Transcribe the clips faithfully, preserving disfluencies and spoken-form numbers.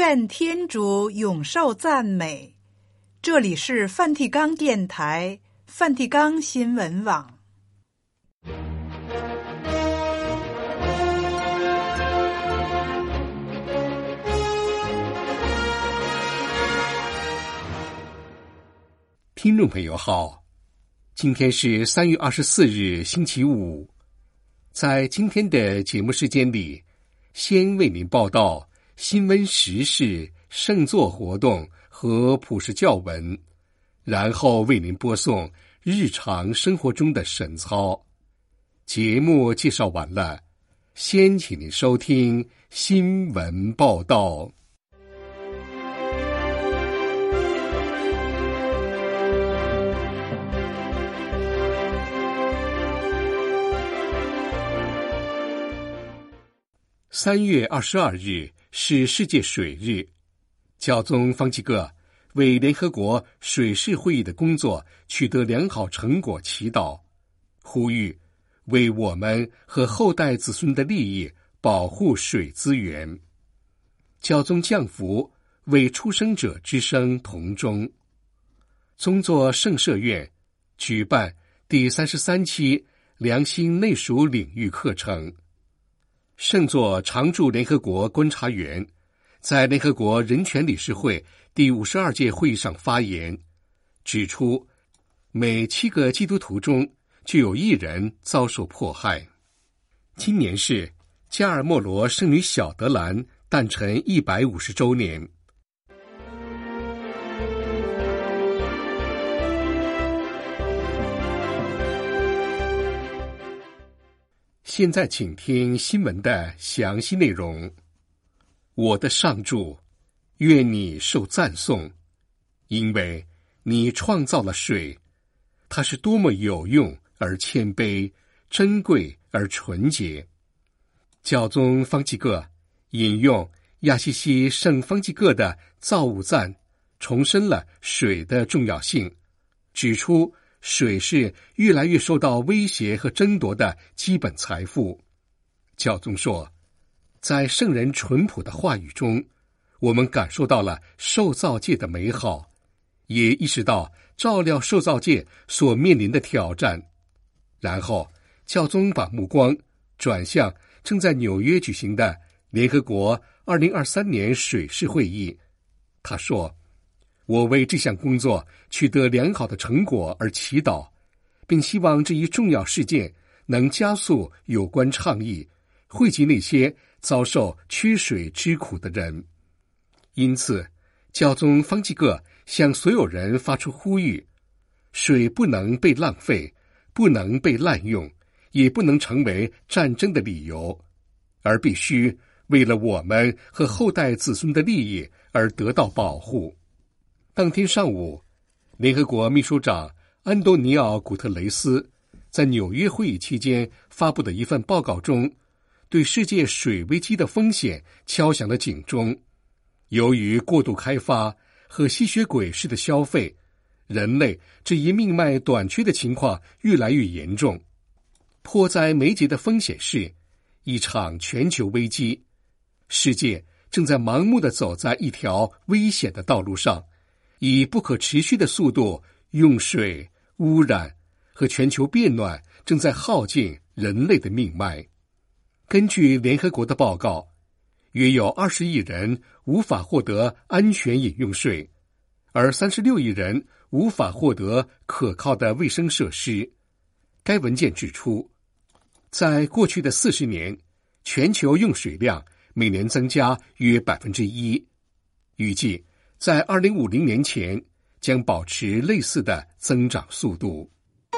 愿天主永受赞美。这里是梵蒂冈电台、梵蒂冈新闻网。 听众朋友好，今天是三月二十四日星期五。在今天的节目时间里，先为您报道新闻时事、圣座活动和普世教文，然后为您播送日常生活中的神操。节目介绍完了，先请您收听新闻报道。三月二十二日是世界水日，教宗方济各为联合国水事会议的工作取得良好成果祈祷，呼吁为我们和后代子孙的利益保护水资源。教宗降福为出生者之声同中。宗座圣社院举办第三十三期良心内属领域课程。圣座常驻联合国观察员在联合国人权理事会第五十二届会议上发言，指出每七个基督徒中就有一人遭受迫害。今年是加尔默罗圣女小德兰诞辰一百五十周年。现在请听新闻的详细内容。我的上主，愿你受赞颂，因为你创造了水，它是多么有用而谦卑，珍贵而纯洁。教宗方济各引用亚西西圣方济各的造物赞，重申了水的重要性，指出水是越来越受到威胁和争夺的基本财富。教宗说，在圣人淳朴的话语中，我们感受到了受造界的美好，也意识到照料受造界所面临的挑战。然后，教宗把目光转向正在纽约举行的联合国二零二三年水事会议。他说，我为这项工作取得良好的成果而祈祷，并希望这一重要事件能加速有关倡议，惠及那些遭受缺水之苦的人。因此，教宗方济各向所有人发出呼吁：水不能被浪费，不能被滥用，也不能成为战争的理由，而必须为了我们和后代子孙的利益而得到保护。当天上午，联合国秘书长安东尼奥·古特雷斯在纽约会议期间发布的一份报告中，对世界水危机的风险敲响了警钟。由于过度开发和吸血鬼式的消费，人类这一命脉短缺的情况越来越严重。迫在眉睫的风险是一场全球危机，世界正在盲目地走在一条危险的道路上，以不可持续的速度用水、污染和全球变暖正在耗尽人类的命脉。根据联合国的报告，约有二十亿人无法获得安全饮用水，而三十六亿人无法获得可靠的卫生设施。该文件指出，在过去的四十年，全球用水量每年增加约百分之一，预计在二零五零年前将保持类似的增长速度。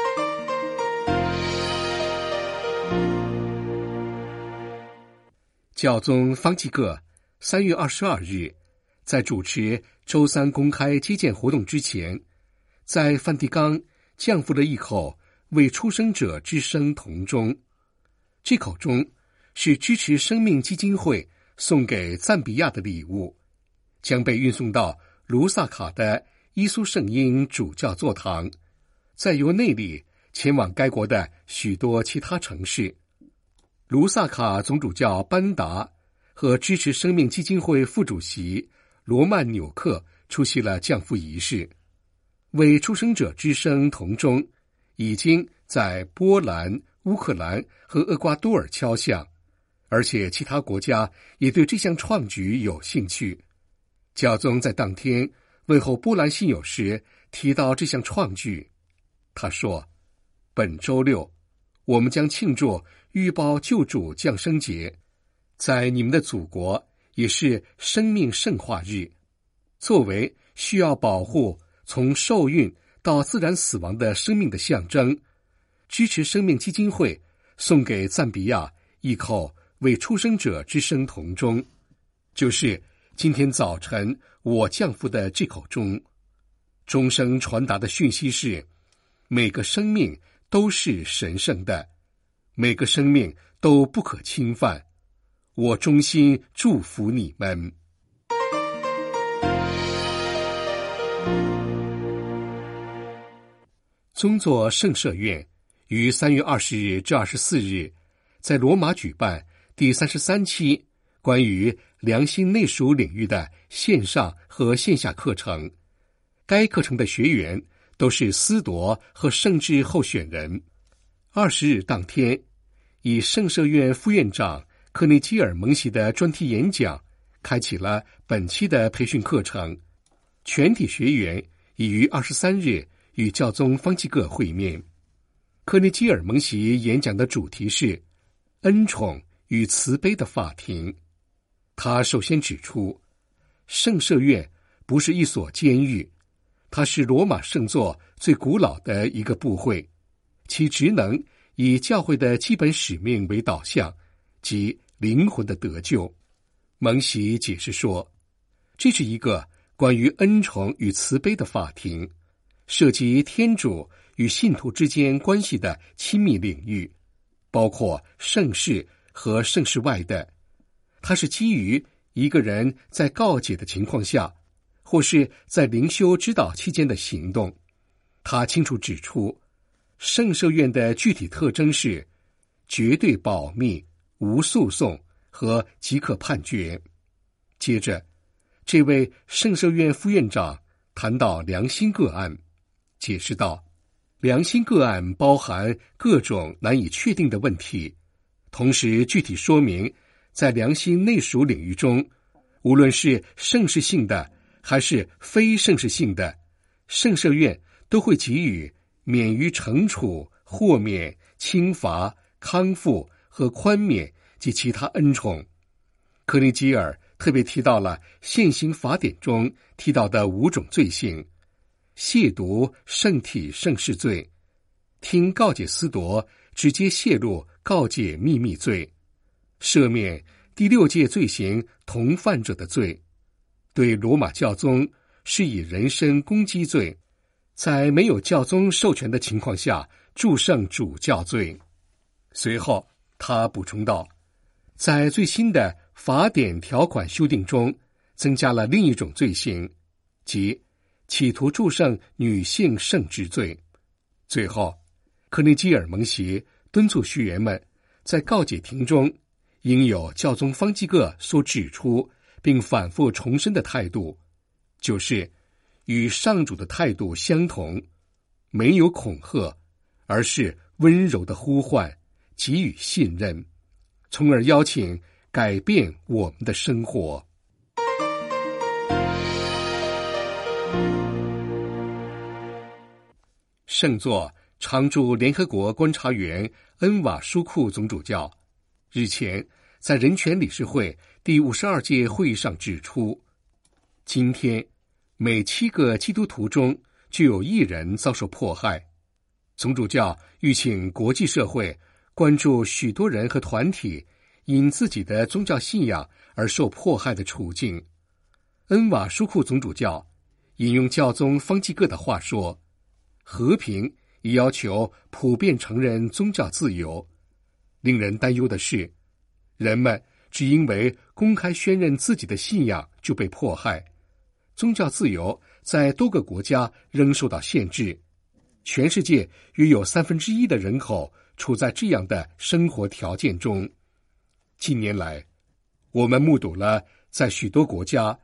教宗方济各三月二十二日在主持周三公开接见活动之前，在梵蒂冈降服了一口为出生者之声铜钟。这口钟是支持生命基金会送给赞比亚的礼物，将被运送到卢萨卡的伊苏圣婴主教座堂，再由那里前往该国的许多其他城市。卢萨卡总主教班达和支持生命基金会副主席罗曼纽克出席了降服仪式。为出生者之声同钟已经在波兰、乌克兰和厄瓜多尔敲响，而且其他国家也对这项创举有兴趣。教宗在当天问候波兰信友时提到这项创举，他说：本周六我们将庆祝预报救主降生节，在你们的祖国也是生命圣化日。作为需要保护从受孕到自然死亡的生命的象征，支持生命基金会送给赞比亚一口为出生者之声铜钟，就是今天早晨我降服的这口钟。钟声传达的讯息是，每个生命都是神圣的，每个生命都不可侵犯。我衷心祝福你们。宗座圣赦院于三月二十日至二十四日在罗马举办第三十三期关于良心内属领域的线上和线下课程。该课程的学员都是司铎和圣制候选人。二十日当天，以圣赦院副院长科内基尔蒙席的专题演讲开启了本期的培训课程。全体学员已于二十三日与教宗方济各会面。科内基尔蒙席演讲的主题是恩宠与慈悲的法庭。他首先指出，圣赦院不是一所监狱，它是罗马圣座最古老的一个部会，其职能以教会的基本使命为导向，即灵魂的得救。蒙席解释说，这是一个关于恩宠与慈悲的法庭，涉及天主与信徒之间关系的亲密领域，包括圣事和圣事外的。它是基于一个人在告解的情况下，或是在灵修指导期间的行动。他清楚指出，圣赦院的具体特征是绝对保密、无诉讼和即可判决。接着，这位圣赦院副院长谈到良心个案，解释道，良心个案包含各种难以确定的问题，同时具体说明在良心内属领域中，无论是圣事性的还是非圣事性的，圣赦院都会给予免于惩处、豁免、轻罚、康复和宽免及其他恩宠。科内基尔特别提到了现行法典中提到的五种罪行：亵渎圣体圣事罪、听告解司铎直接泄露告解秘密罪、赦免第六戒罪行同犯者的罪、对罗马教宗施以人身攻击罪、在没有教宗授权的情况下祝圣主教罪。随后他补充道，在最新的法典条款修订中增加了另一种罪行，即企图祝圣女性圣职罪。最后，科内基尔蒙席敦促学员们在告解庭中应有教宗方济各所指出并反复重申的态度，就是与上主的态度相同，没有恐吓，而是温柔的呼唤，给予信任，从而邀请改变我们的生活。圣座常驻联合国观察员恩瓦舒库总主教日前在人权理事会第五十二届会议上指出，今天每七个基督徒中就有一人遭受迫害。总主教吁请国际社会关注许多人和团体因自己的宗教信仰而受迫害的处境。恩瓦舒库总主教引用教宗方济各的话说，和平也要求普遍承认宗教自由。令人担忧的是，人们只因为公开宣认自己的信仰就被迫害。宗教自由在多个国家仍受到限制，全世界约有三分之一的人口处在这样的生活条件中。近年来，我们目睹了在许多国家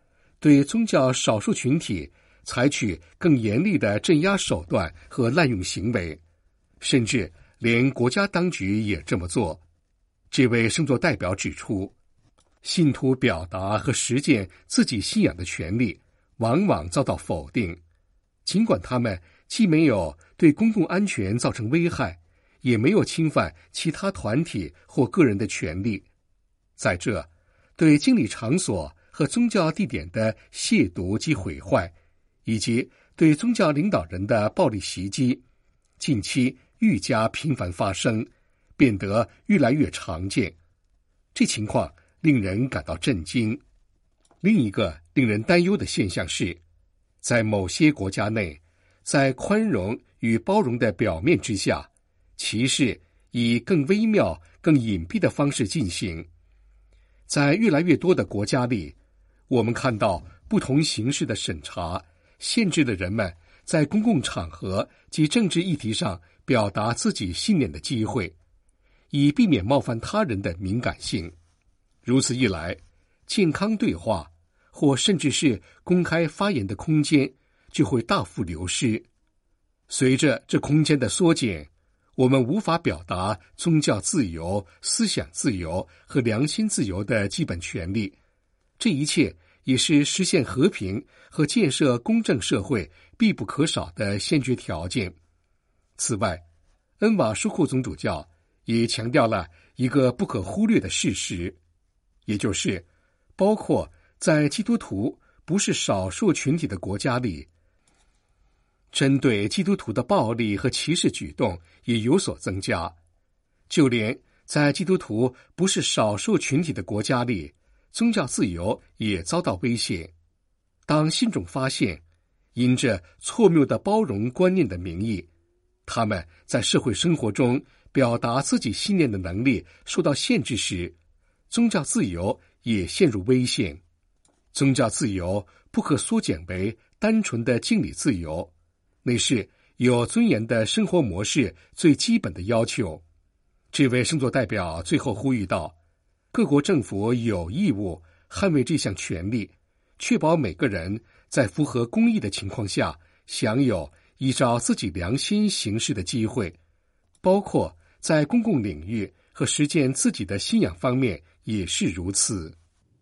对宗教少数群体采取更严厉的镇压手段和滥用行为，甚至连国家当局也这么做。这位圣座代表指出，信徒表达和实践自己信仰的权利往往遭到否定，尽管他们既没有对公共安全造成危害，也没有侵犯其他团体或个人的权利。再者，对经礼场所和宗教地点的亵渎及毁坏，以及对宗教领导人的暴力袭击，近期愈加频繁发生，变得越来越常见。这情况令人感到震惊。另一个令人担忧的现象是，在某些国家内，在宽容与包容的表面之下，歧视以更微妙、更隐蔽的方式进行。在越来越多的国家里，我们看到不同形式的审查限制了人们在公共场合及政治议题上表达自己信念的机会，以避免冒犯他人的敏感性。如此一来，健康对话或甚至是公开发言的空间就会大幅流失。随着这空间的缩减，我们无法表达宗教自由、思想自由和良心自由的基本权利。这一切也是实现和平和建设公正社会必不可少的先决条件。此外，恩瓦舒库总主教也强调了一个不可忽略的事实，也就是包括在基督徒不是少数群体的国家里，针对基督徒的暴力和歧视举动也有所增加。就连在基督徒不是少数群体的国家里，宗教自由也遭到威胁。当信众发现，因着错谬的包容观念的名义，他们在社会生活中表达自己信念的能力受到限制时，宗教自由也陷入危险。宗教自由不可缩减为单纯的敬礼自由，那是有尊严的生活模式最基本的要求。这位圣座代表最后呼吁道，各国政府有义务捍卫这项权利，确保每个人在符合公义的情况下享有依照自己良心行事的机会，包括在公共领域和实践自己的信仰方面也是如此。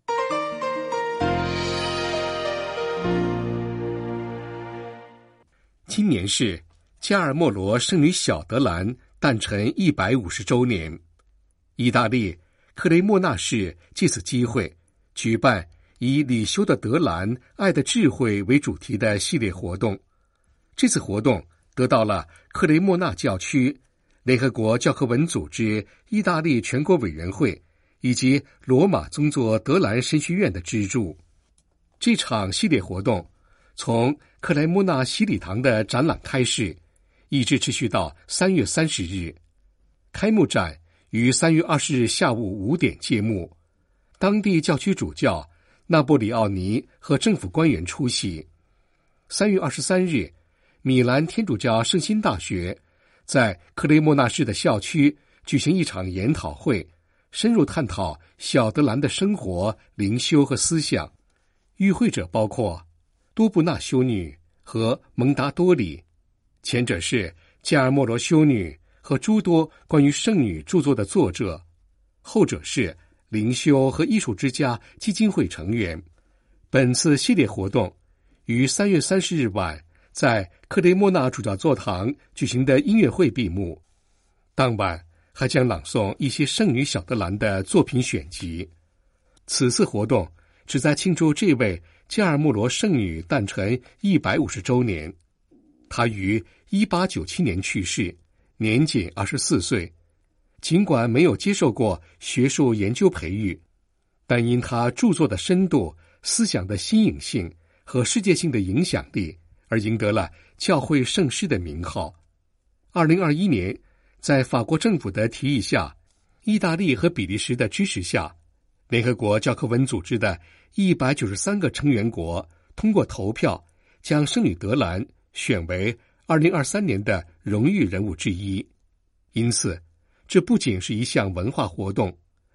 今年是加尔默罗圣女小德兰诞辰一百五十周年，意大利克雷莫纳市借此机会举办以礼修的德兰爱的智慧为主题的系列活动。这次活动得到了克雷莫纳教区、联合国教科文组织意大利全国委员会以及罗马宗座德兰神学院的资助。这场系列活动从克莱莫纳洗礼堂的展览开始，一直持续到三月三十日。开幕展于三月二十日下午五点揭幕，当地教区主教纳波里奥尼和政府官员出席。三月二十三日，米兰天主教圣心大学在克雷莫纳市的校区举行一场研讨会，深入探讨小德兰的生活、灵修和思想。与会者包括多布纳修女和蒙达多里，前者是加尔默罗修女和诸多关于圣女著作的作者，后者是灵修和艺术之家基金会成员。本次系列活动于三月三十日晚在克雷莫纳主教座堂举行的音乐会闭幕，当晚还将朗诵一些圣女小德兰的作品选集。此次活动旨在庆祝这位加尔默罗圣女诞辰一百五十周年。她于一八九七年去世，年仅二十四岁。尽管没有接受过学术研究培育，但因她著作的深度、思想的新颖性和世界性的影响力，而赢得了教会圣师的名号。二零二一年，在法国政府的提议下，意大利和比利时的支持下，联合国教科文组织的一百九十三个成员国通过投票，将圣女德兰选为二零二三年的荣誉人物之一。因此，这不仅是一项文化活动，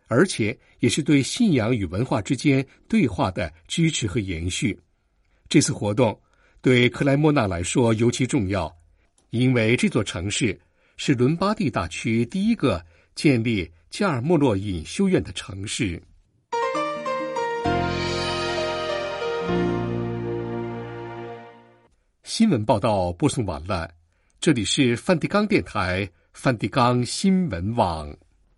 而且也是对信仰与文化之间对话的支持和延续。这次活动对克莱莫纳来说尤其重要，因为这座城市是伦巴第大区第一个建立加尔默洛隐修院的城市。新闻报道播送完了，这里是梵蒂冈电台梵蒂冈新闻网。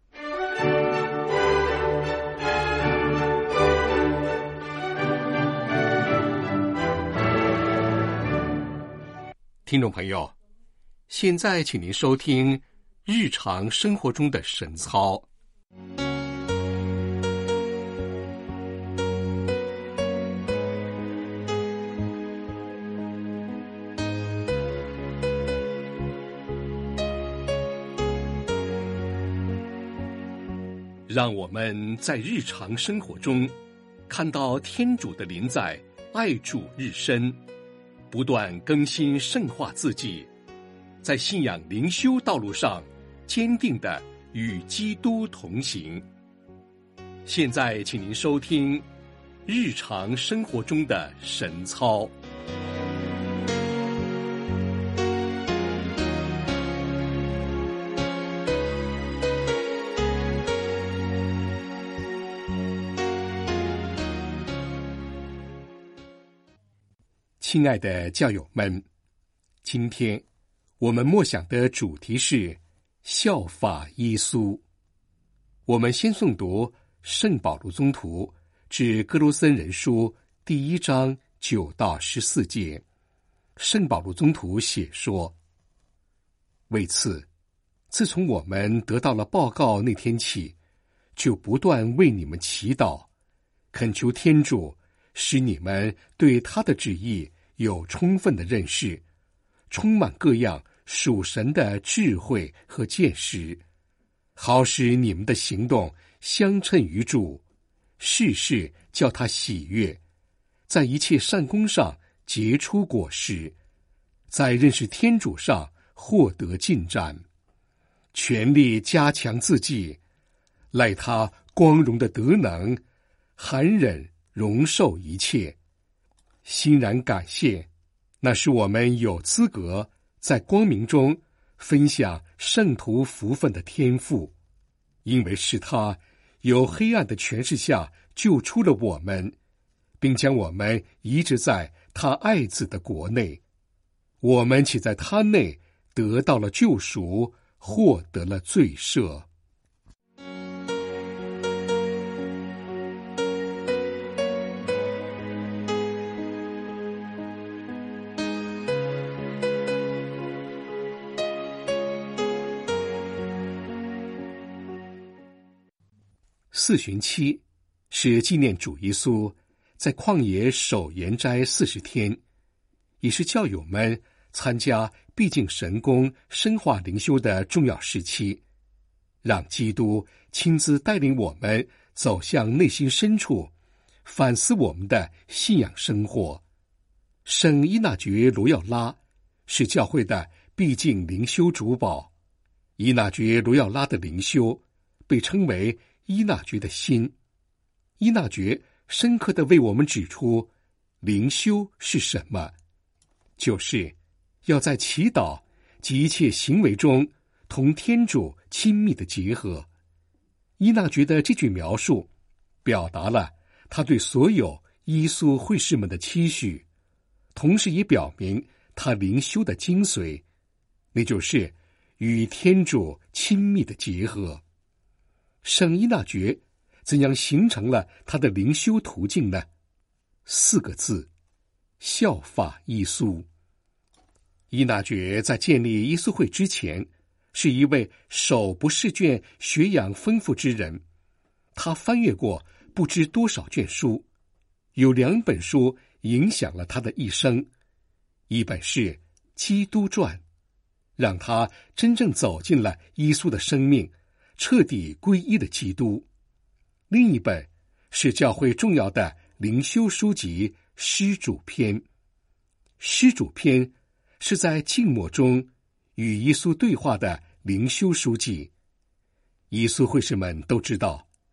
听众朋友，现在请您收听日常生活中的神操。让我们在日常生活中看到天主的临在，爱主日深，不断更新圣化自己，在信仰灵修道路上坚定地与基督同行。现在请您收听日常生活中的神操。亲爱的教友们，今天我们默想的主题是效法耶稣。我们先诵读圣保禄宗徒致哥罗森人书第一章九到十四节。圣保禄宗徒写说：为此，自从我们得到了报告那天起，就不断为你们祈祷，恳求天主使你们对他的旨意有充分的认识，充满各样属神的智慧和见识，好使你们的行动相称于主，事事叫他喜悦，在一切善功上结出果实，在认识天主上获得进展，全力加强自己，赖他光荣的德能，含忍容受一切。欣然感谢，那是我们有资格在光明中分享圣徒福分的天赋，因为是他由黑暗的权势下救出了我们，并将我们移植在他爱子的国内，我们且在他内得到了救赎，获得了罪赦。四旬期是纪念主耶稣在旷野守严斋四十天，也是教友们参加毕竟神功深化灵修的重要时期，让基督亲自带领我们走向内心深处，反思我们的信仰生活。圣依纳爵罗耀拉是教会的毕竟灵修主保，依纳爵罗耀拉的灵修被称为依纳爵的心。依纳爵深刻地为我们指出，灵修是什么，就是要在祈祷及一切行为中同天主亲密的结合。依纳爵的这句描述表达了他对所有耶稣会士们的期许，同时也表明他灵修的精髓，那就是与天主亲密的结合。圣依纳爵怎样形成了他的灵修途径呢？四个字：效法耶稣。依纳爵在建立耶稣会之前，是一位手不释卷、学养丰富之人。他翻阅过不知多少卷书，有两本书影响了他的一生，一本是《基督传》，让他真正走进了耶稣的生命，彻底皈依了基督。另一本是教会重要的灵修书籍《施主篇》。《施主篇》是在静默中与耶稣对话的灵修书籍。耶稣会士们都知道，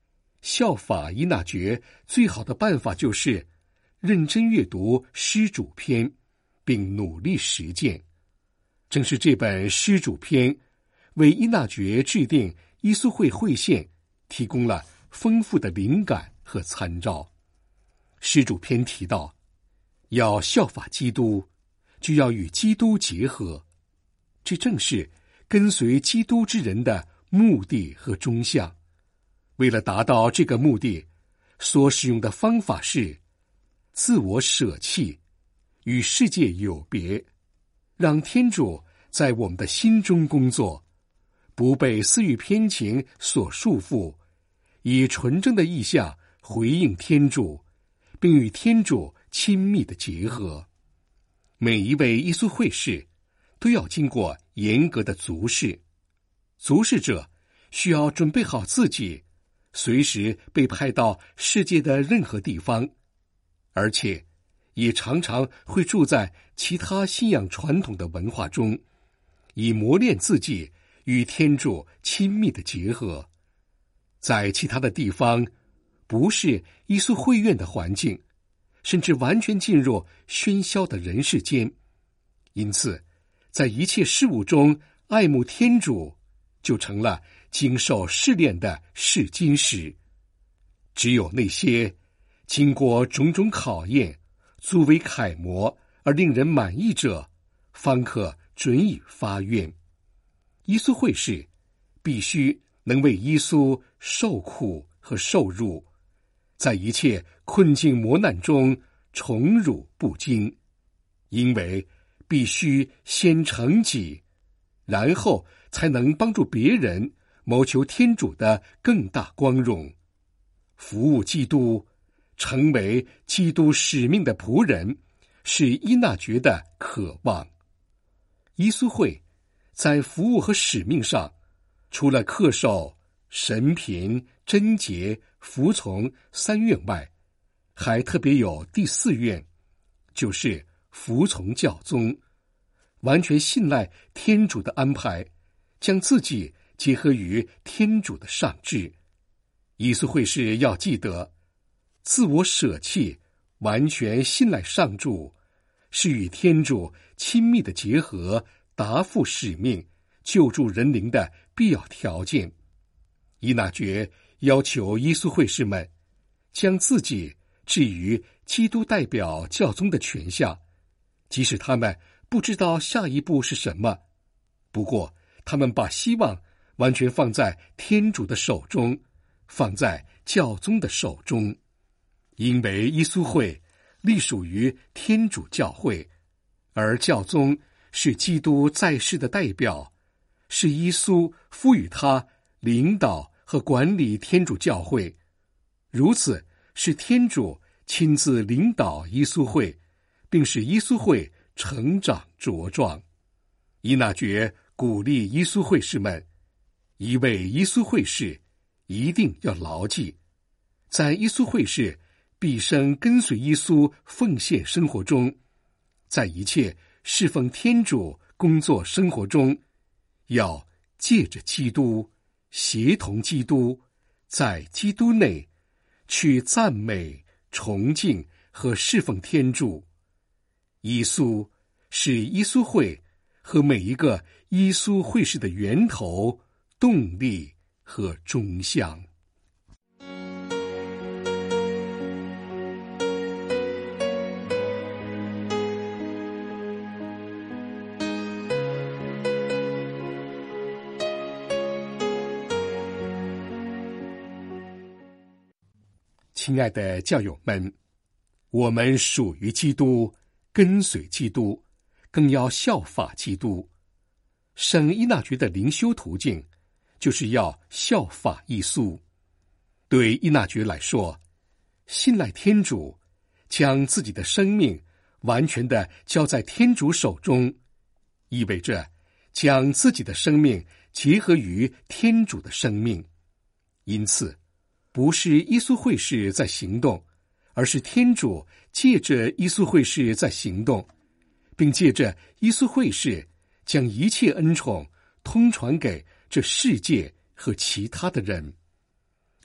效法依纳爵最好的办法就是认真阅读施主篇，并努力实践。正是这本施主篇为依纳爵制定依苏会会宪提供了丰富的灵感和参照。施主篇提到，要效法基督，就要与基督结合，这正是跟随基督之人的目的和终向。为了达到这个目的，所使用的方法是自我舍弃，与世界有别，让天主在我们的心中工作，不被私欲偏情所束缚，以纯正的意向回应天主，并与天主亲密的结合。每一位依苏会士都要经过严格的族试，族试者需要准备好自己随时被派到世界的任何地方，而且也常常会住在其他信仰传统的文化中，以磨练自己与天主亲密的结合。在其他的地方，不是依苏会院的环境，甚至完全进入喧嚣的人世间，因此在一切事物中爱慕天主，就成了经受试炼的试金石。只有那些经过种种考验，足为楷模而令人满意者，方可准以发愿。依苏会士必须能为依苏受苦和受辱，在一切困境磨难中宠辱不惊，因为必须先成己，然后才能帮助别人谋求天主的更大光荣。服务基督，成为基督使命的仆人，是依纳爵的渴望。依苏会在服务和使命上，除了恪守神贫、贞洁、服从三愿外，还特别有第四愿，就是服从教宗，完全信赖天主的安排，将自己结合于天主的上智。依苏会士要记得，自我舍弃，完全信赖上主，是与天主亲密的结合，答复使命，救助人灵的必要条件。依纳爵要求依苏会士们将自己置于基督代表教宗的权下，即使他们不知道下一步是什么，不过他们把希望完全放在天主的手中，放在教宗的手中。因为依苏会隶属于天主教会，而教宗是基督在世的代表，是依苏赋予他领导和管理天主教会，如此是天主亲自领导依苏会，并使依苏会成长茁壮。依纳爵鼓励依苏会士们，一位依苏会士一定要牢记，在依苏会士毕生跟随依苏奉献生活中，在一切侍奉天主工作生活中，要借着基督，协同基督，在基督内去赞美、崇敬和侍奉天主。依苏是依苏会和每一个依苏会士的源头、动力和终向。亲爱的教友们，我们属于基督，跟随基督，更要效法基督。圣依纳爵的灵修途径就是要效法依苏。对依纳爵来说，信赖天主，将自己的生命完全的交在天主手中，意味着将自己的生命结合于天主的生命。因此不是依苏会士在行动，而是天主借着依苏会士在行动，并借着依苏会士将一切恩宠通传给这世界和其他的人。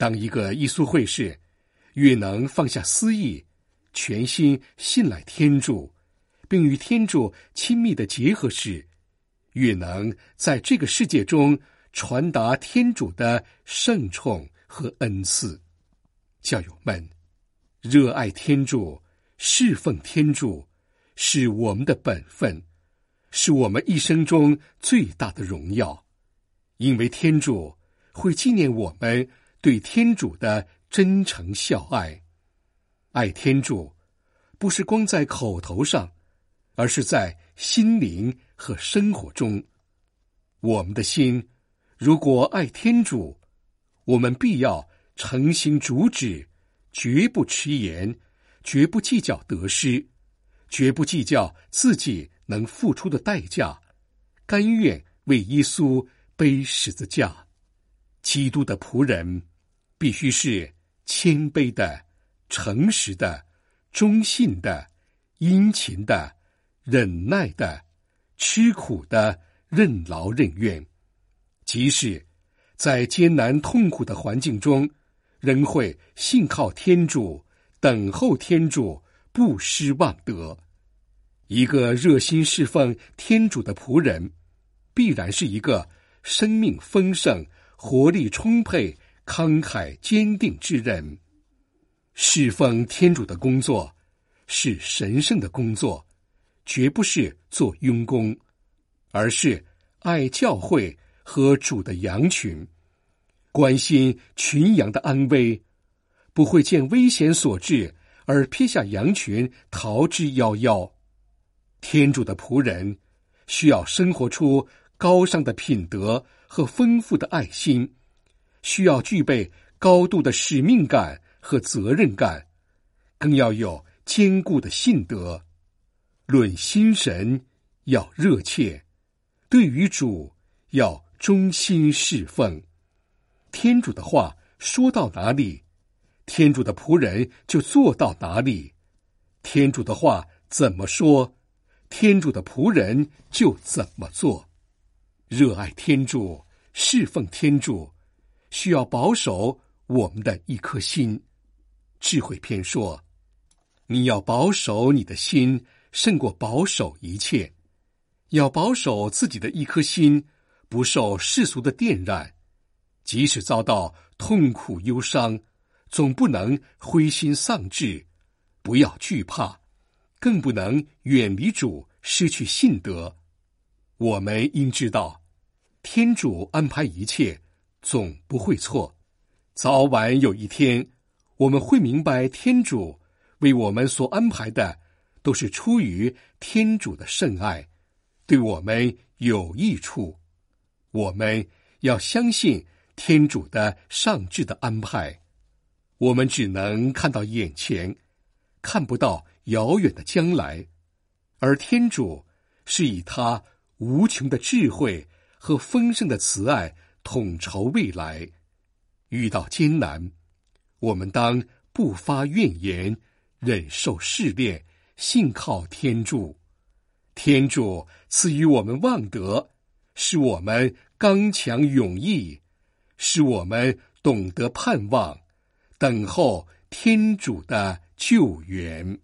当一个耶稣会士越能放下私意，全心信赖天主，并与天主亲密的结合时，越能在这个世界中传达天主的圣宠和恩赐。教友们，热爱天主，侍奉天主，是我们的本分，是我们一生中最大的荣耀，因为天主会纪念我们对天主的真诚孝爱。爱天主不是光在口头上，而是在心灵和生活中。我们的心如果爱天主，我们必要诚心主旨，绝不迟延，绝不计较得失，绝不计较自己能付出的代价，甘愿为耶稣背十字架。基督的仆人必须是谦卑的、诚实的、忠信的、殷勤的、忍耐的、吃苦的、任劳任怨，即使在艰难痛苦的环境中，仍会信靠天主，等候天主，不失望德。一个热心侍奉天主的仆人，必然是一个生命丰盛、活力充沛、慷慨坚定之人。侍奉天主的工作是神圣的工作，绝不是做佣工，而是爱教会和主的羊群，关心群羊的安危，不会见危险所至而撇下羊群逃之夭夭。天主的仆人需要生活出高尚的品德和丰富的爱心，需要具备高度的使命感和责任感，更要有坚固的信德。论心神要热切，对于主要忠心侍奉。天主的话说到哪里，天主的仆人就做到哪里。天主的话怎么说，天主的仆人就怎么做。热爱天主，侍奉天主，需要保守我们的一颗心。智慧篇说，你要保守你的心，胜过保守一切。要保守自己的一颗心，不受世俗的电染，即使遭到痛苦忧伤，总不能灰心丧志，不要惧怕，更不能远离主，失去信德。我们应知道，天主安排一切总不会错，早晚有一天，我们会明白天主为我们所安排的都是出于天主的圣爱，对我们有益处。我们要相信天主的上智的安排。我们只能看到眼前，看不到遥远的将来，而天主是以他无穷的智慧和丰盛的慈爱统筹未来。遇到艰难，我们当不发怨言，忍受试炼，信靠天主。天主赐予我们望德，使我们刚强勇毅，使我们懂得盼望，等候天主的救援。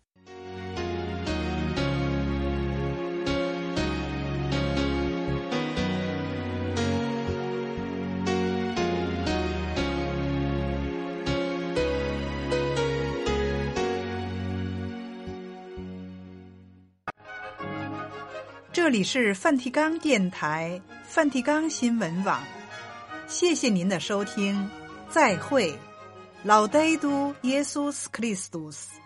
这里是梵蒂冈电台梵蒂冈新闻网，谢谢您的收听，再会。Laudetur Jesus Christus。